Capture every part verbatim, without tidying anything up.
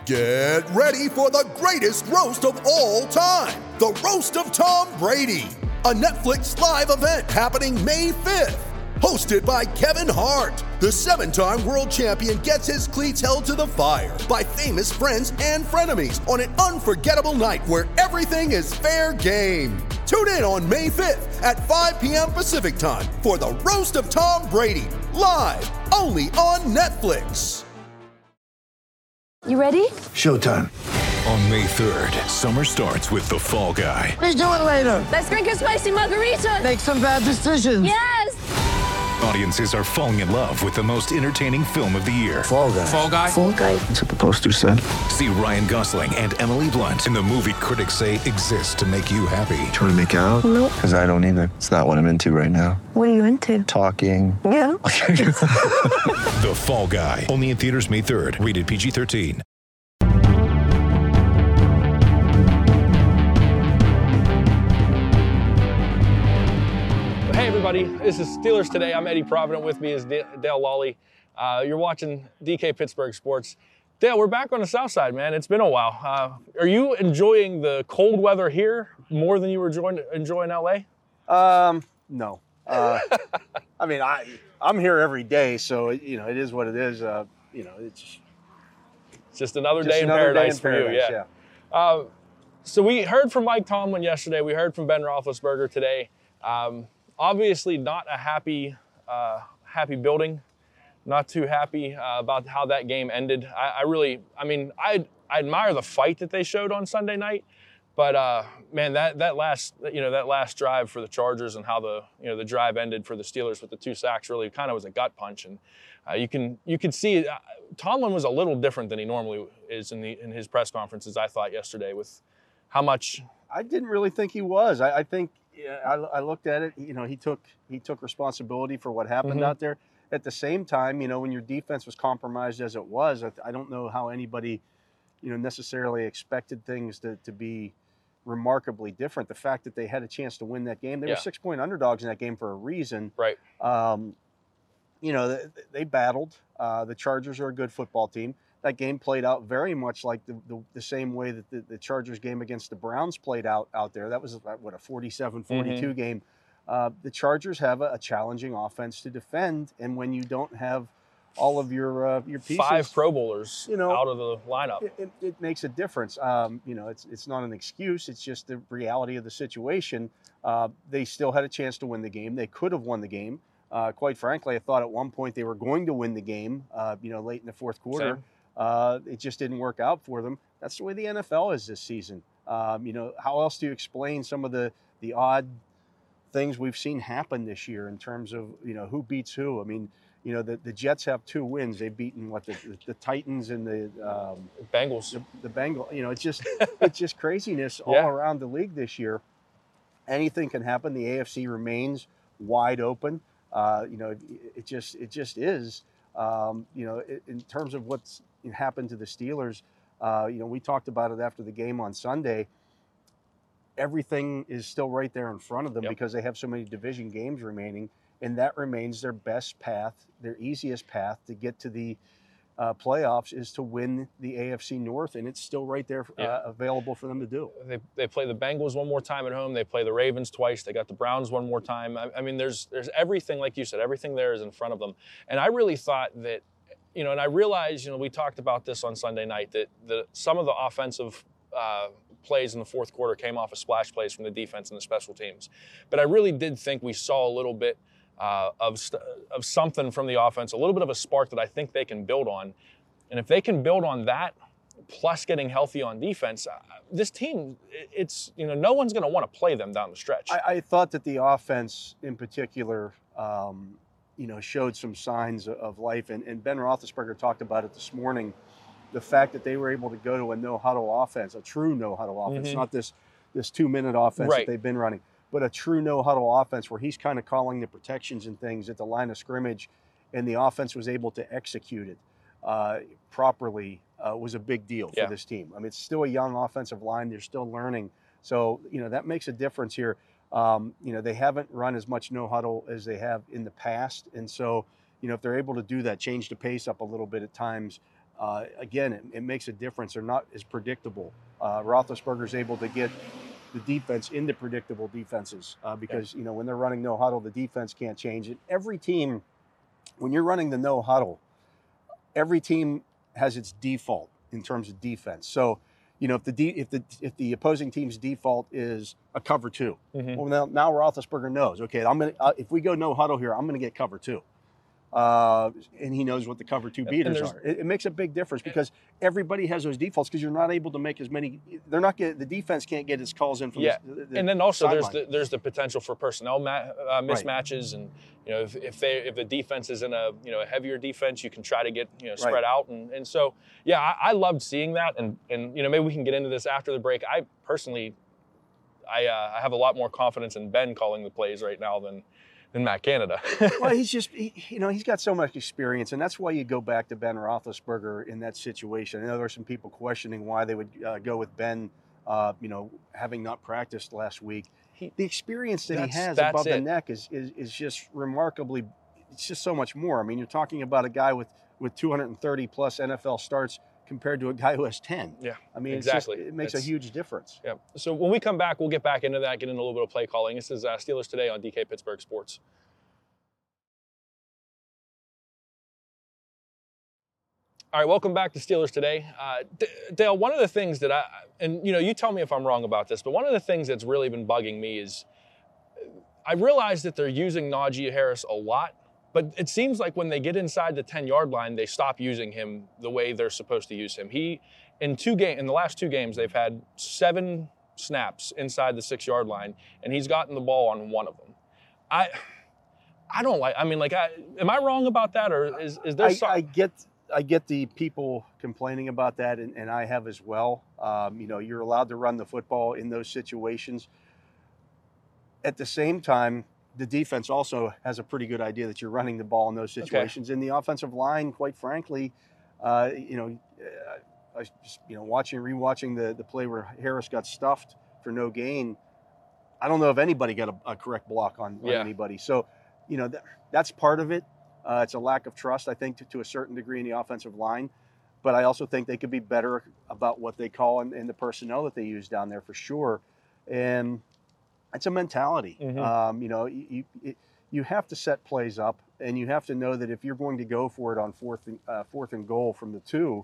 Get ready for the greatest roast of all time, the Roast of Tom Brady, a Netflix live event happening May fifth. Hosted by Kevin Hart, the seven-time world champion gets his cleats held to the fire by famous friends and frenemies on an unforgettable night where everything is fair game. Tune in on May fifth at five p.m. Pacific time for the Roast of Tom Brady, live only on Netflix. You ready? Showtime. On May third, summer starts with The Fall Guy. Let's do it later. Let's drink a spicy margarita. Make some bad decisions. Yes! Audiences are falling in love with the most entertaining film of the year. Fall Guy. Fall Guy? Fall Guy. That's what the poster said. See Ryan Gosling and Emily Blunt in the movie critics say exists to make you happy. Trying to make it out? Nope. Because I don't either. It's not what I'm into right now. What are you into? Talking. Yeah. The Fall Guy. Only in theaters May third. Rated P G thirteen. Hey everybody, this is Steelers Today. I'm Eddie Provident. With me is D- Dale Lawley. Uh, you're watching D K Pittsburgh Sports. Dale, we're back on the South Side, man. It's been a while. Uh, are you enjoying the cold weather here more than you were enjoying, enjoying L A? Um, no. Uh, I mean, I I'm here every day, so you know it is what it is. Uh, you know, it's It's just another just day in another paradise day in for paradise, you, yeah. yeah. Uh, so we heard from Mike Tomlin yesterday. We heard from Ben Roethlisberger today. Um, obviously, not a happy uh, happy building. Not too happy uh, about how that game ended. I, I really, I mean, I I admire the fight that they showed on Sunday night, but uh, man, that that last you know that last drive for the Chargers and how the you know the drive ended for the Steelers with the two sacks really kind of was a gut punch, and uh, you can you can see uh, Tomlin was a little different than he normally is in the in his press conferences. I thought yesterday with how much. I didn't really think he was. I, I think yeah, I, I looked at it. You know, he took he took responsibility for what happened Mm-hmm. out there. At the same time, you know, when your defense was compromised as it was, I, I don't know how anybody, you know, necessarily expected things to, to be remarkably different. The fact that they had a chance to win that game, they Yeah. were six-point underdogs in that game for a reason. Right. Um, you know, they, they battled. Uh, the Chargers are a good football team. That game played out very much like the, the, the same way that the, the Chargers game against the Browns played out out there. That was, what, a forty-seven forty-two Mm-hmm. game. Uh, the Chargers have a, a challenging offense to defend, and when you don't have all of your uh, your pieces, Five Pro Bowlers you know, out of the lineup. it, it, it makes a difference. Um, you know, it's it's not an excuse. It's just the reality of the situation. Uh, they still had a chance to win the game. They could have won the game. Uh, quite frankly, I thought at one point they were going to win the game. Uh, you know, late in the fourth quarter, uh, it just didn't work out for them. That's the way the N F L is this season. Um, you know, how else do you explain some of the the odd things we've seen happen this year in terms of, you know, who beats who? I mean, you know, the, the Jets have two wins. They've beaten what the, the, the Titans and the um, Bengals. the, the Bengal. You know, it's just it's just craziness all Yeah. around the league this year. Anything can happen. The A F C remains wide open. Uh, you know, it, it just it just is. Um, you know, in, in terms of what's happened to the Steelers, uh, you know, we talked about it after the game on Sunday. Everything is still right there in front of them Yep. because they have so many division games remaining, and that remains their best path, their easiest path to get to the uh, playoffs is to win the A F C North, and it's still right there uh, Yeah. available for them to do. They, they play the Bengals one more time at home. They play the Ravens twice. They got the Browns one more time. I, I mean, there's there's everything, like you said, everything there is in front of them. And I really thought that, you know, and I realized, you know, we talked about this on Sunday night, that the, some of the offensive uh, plays in the fourth quarter came off of splash plays from the defense and the special teams. But I really did think we saw a little bit uh, of st- of something from the offense, a little bit of a spark that I think they can build on. And if they can build on that, plus getting healthy on defense, uh, this team, it's, you know, no one's going to want to play them down the stretch. I, I thought that the offense in particular, um, you know, showed some signs of life, and, and Ben Roethlisberger talked about it this morning. The fact that they were able to go to a no-huddle offense, a true no-huddle offense, Mm-hmm. not this this two-minute offense Right. that they've been running, but a true no-huddle offense where he's kind of calling the protections and things at the line of scrimmage, and the offense was able to execute it uh, properly uh, was a big deal for Yeah. this team. I mean, it's still a young offensive line. They're still learning. So, you know, that makes a difference here. Um, you know, they haven't run as much no-huddle as they have in the past, and so, you know, if they're able to do that, change the pace up a little bit at times, uh, again, it, it makes a difference. They're not as predictable. Uh, Roethlisberger's able to get the defense into predictable defenses uh, because, you know, when they're running no huddle, the defense can't change it. Every team, when you're running the no huddle, every team has its default in terms of defense. So, you know, if the de- if the if the opposing team's default is a cover two, mm-hmm. well now now Roethlisberger knows. Okay, I'm gonna uh, if we go no huddle here, I'm gonna get cover two, uh, and he knows what the cover two beaters are. It, it makes a big difference because everybody has those defaults because you're not able to make as many. They're not get the defense can't get its calls in from yeah, the, the and then also sideline. there's the, there's the potential for personnel ma- uh, mismatches, right. and you know if, if they if the defense is in a you know a heavier defense, you can try to get you know spread right. out, and, and so yeah, I, I loved seeing that, and and you know maybe we can get into this after the break. I personally, I uh, I have a lot more confidence in Ben calling the plays right now than. than Matt Canada. Well, he's just, he, you know, he's got so much experience, and that's why you go back to Ben Roethlisberger in that situation. I know there were some people questioning why they would uh, go with Ben, uh, you know, having not practiced last week. He, the experience that he has above it. the neck is, is is just remarkably, it's just so much more. I mean, you're talking about a guy with, with two hundred thirty plus N F L starts compared to a guy who has ten. Yeah, I mean, exactly. It's just, it makes it's, a huge difference. Yeah. So when we come back, we'll get back into that, get into a little bit of play calling. This is uh, Steelers Today on D K Pittsburgh Sports. All right, welcome back to Steelers Today. Uh, D- Dale, one of the things that I, and you know, you tell me if I'm wrong about this, but one of the things that's really been bugging me is I realize that they're using Najee Harris a lot, but it seems like when they get inside the ten-yard line, they stop using him the way they're supposed to use him. He, in two game, in the last two games, they've had seven snaps inside the six-yard line, and he's gotten the ball on one of them. I, I don't like. I mean, like, I, am I wrong about that, or is is there? I, some... I get. I get the people complaining about that, and, and I have as well. Um, you know, you're allowed to run the football in those situations. At the same time, the defense also has a pretty good idea that you're running the ball in those situations. Okay. And the offensive line, quite frankly, uh, you know, I was just, you know, watching, rewatching the, the play where Harris got stuffed for no gain. I don't know if anybody got a, a correct block on, on yeah. anybody. So, you know, that, that's part of it. Uh, it's a lack of trust, I think, to, to a certain degree in the offensive line. But I also think they could be better about what they call and, and the personnel that they use down there for sure. And it's a mentality. Mm-hmm. Um, you know, you, you, you have to set plays up, and you have to know that if you're going to go for it on fourth and, uh, fourth and goal from the two,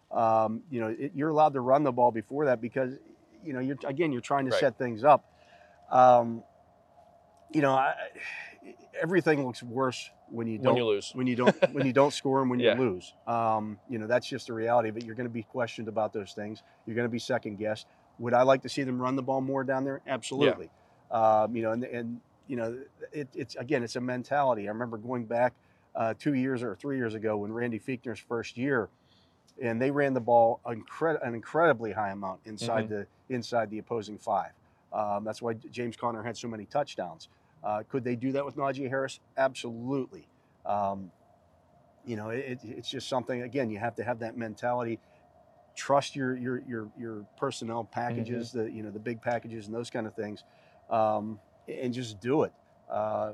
um, you know, it, you're allowed to run the ball before that because, you know, you're again, you're trying to right. set things up. Um, you know, I, everything looks worse when you don't when you lose when you don't when you don't score and when yeah. you lose. Um, you know, that's just the reality of it. You're going to be questioned about those things. You're going to be second guessed. Would I like to see them run the ball more down there? Absolutely. Yeah. Um, you know, and, and you know, it, it's again, it's a mentality. I remember going back uh, two years or three years ago when Randy Fichtner's first year, and they ran the ball incred- an incredibly high amount inside mm-hmm. the inside the opposing five. Um, that's why James Conner had so many touchdowns. Uh, could they do that with Najee Harris? Absolutely. Um, you know, it, it's just something. Again, you have to have that mentality. Trust your your your your personnel packages, mm-hmm. the you know the big packages and those kind of things, um, and just do it. Uh,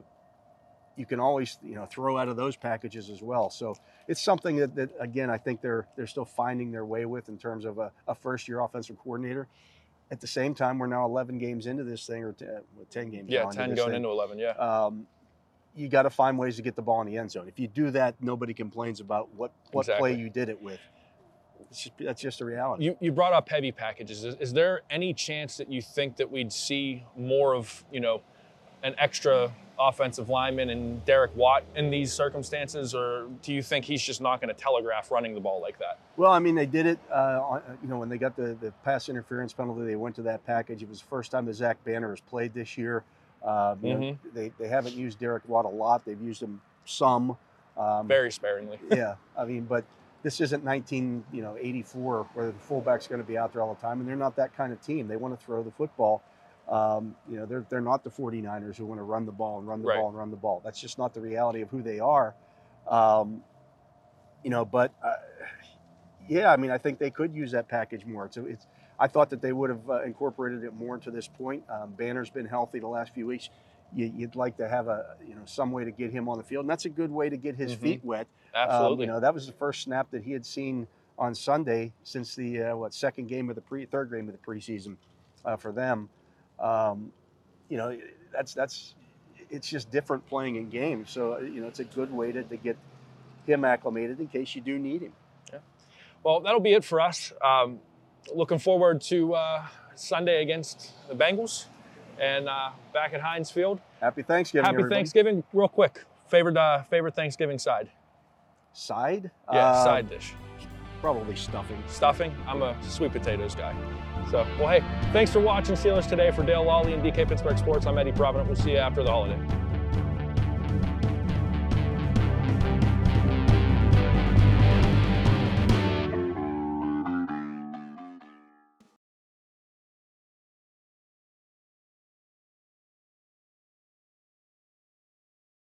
you can always you know throw out of those packages as well. So it's something that, that again I think they're they're still finding their way with in terms of a, a first year offensive coordinator. At the same time, we're now eleven games into this thing, or ten games. Yeah, now ten into going thing. into eleven. Yeah. Um, you got to find ways to get the ball in the end zone. If you do that, nobody complains about what, what exactly. play you did it with. It's just, that's just a reality. You you brought up heavy packages. Is, is there any chance that you think that we'd see more of you know an extra offensive lineman and Derek Watt in these circumstances, or do you think he's just not going to telegraph running the ball like that? Well, I mean, they did it, uh, you know, when they got the, the pass interference penalty, they went to that package. It was the first time that Zach Banner has played this year. Uh, you mm-hmm. know, they, they haven't used Derek Watt a lot. They've used him some. Um, Very sparingly. yeah, I mean, but this isn't nineteen, you know, eighty-four where the fullback's going to be out there all the time, and they're not that kind of team. They want to throw the football. Um, you know, they're they're not the 49ers who want to run the ball and run the right. ball and run the ball. That's just not the reality of who they are. Um, you know, but uh, yeah, I mean, I think they could use that package more. So it's, I thought that they would have uh, incorporated it more to this point. Um, Banner's been healthy the last few weeks. You, you'd like to have a, you know, some way to get him on the field, and that's a good way to get his mm-hmm. feet wet. Absolutely. Um, you know, that was the first snap that he had seen on Sunday since the uh, what second game of the pre third game of the preseason uh, for them. Um, you know, that's that's it's just different playing in games. So you know, it's a good way to, to get him acclimated in case you do need him. Yeah. Well, that'll be it for us. Um, looking forward to uh, Sunday against the Bengals and uh, back at Heinz Field. Happy Thanksgiving, Happy everybody. Thanksgiving. Real quick, favorite uh, favorite Thanksgiving side? Side? Yeah, Uh, side dish. Probably stuffing. Stuffing. I'm a sweet potatoes guy. So, well, hey, thanks for watching Steelers Today. For Dale Lawley and D K Pittsburgh Sports, I'm Eddie Provident. We'll see you after the holiday.